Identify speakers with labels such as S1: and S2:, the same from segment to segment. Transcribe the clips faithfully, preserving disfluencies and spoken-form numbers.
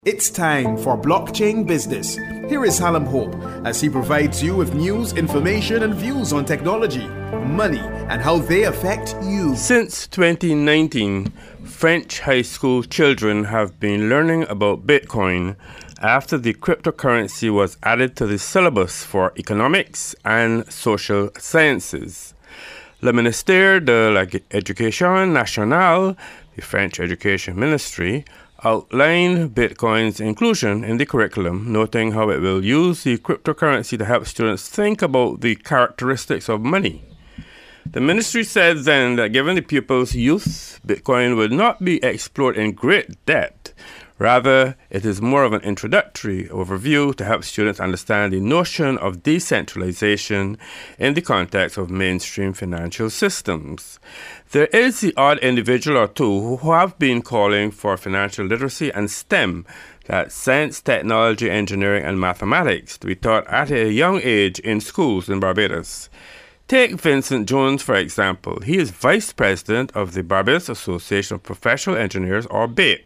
S1: It's time for Blockchain Business. Here is Hallam Hope as he provides you with news, information, and views on technology, money, and how they affect you.
S2: Since twenty nineteen, French high school children have been learning about Bitcoin after the cryptocurrency was added to the syllabus for economics and social sciences. Le Ministère de l'Éducation nationale, the French Education Ministry, outlined Bitcoin's inclusion in the curriculum, noting how it will use the cryptocurrency to help students think about the characteristics of money. The ministry said then that given the pupils' youth, Bitcoin would not be explored in great depth. Rather, it is more of an introductory overview to help students understand the notion of decentralization in the context of mainstream financial systems. There is the odd individual or two who have been calling for financial literacy and STEM, that's science, technology, engineering, and mathematics, to be taught at a young age in schools in Barbados. Take Vincent Jones, for example. He is vice president of the Barbados Association of Professional Engineers, or B A P.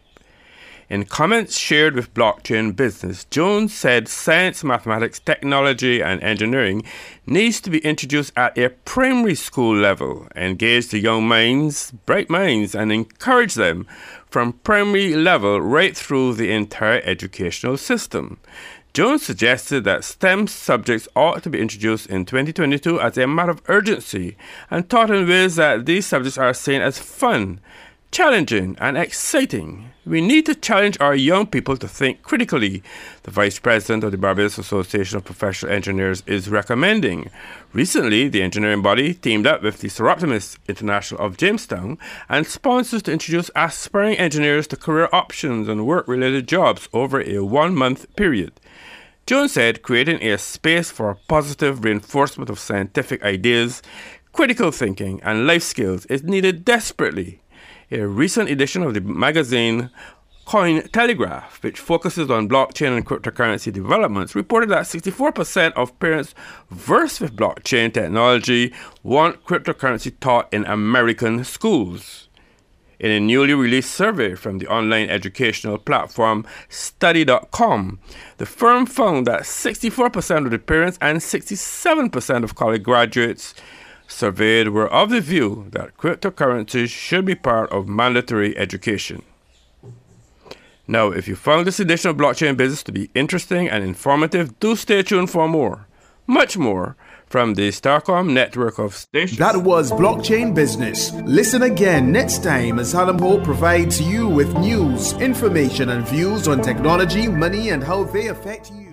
S2: In comments shared with Blockchain Business, Jones said science, mathematics, technology, and engineering needs to be introduced at a primary school level, engage the young minds, bright minds, and encourage them from primary level right through the entire educational system. Jones suggested that STEM subjects ought to be introduced in twenty twenty-two as a matter of urgency and taught in ways that these subjects are seen as fun, challenging, and exciting. We need to challenge our young people to think critically, the Vice President of the Barbados Association of Professional Engineers is recommending. Recently, the engineering body teamed up with the Soroptimist International of Jamestown and sponsors to introduce aspiring engineers to career options and work-related jobs over a one-month period. Jones said creating a space for positive reinforcement of scientific ideas, critical thinking, and life skills is needed desperately. A recent edition of the magazine Cointelegraph, which focuses on blockchain and cryptocurrency developments, reported that sixty-four percent of parents versed with blockchain technology want cryptocurrency taught in American schools. In a newly released survey from the online educational platform study dot com, the firm found that sixty-four percent of the parents and sixty-seven percent of college graduates surveyed were of the view that cryptocurrencies should be part of mandatory education. Now, if you found this edition of Blockchain Business to be interesting and informative, do stay tuned for more, much more, from the Starcom network of stations.
S1: That was Blockchain Business. Listen again next time as Hallam Hope provides you with news, information, and views on technology, money, and how they affect you.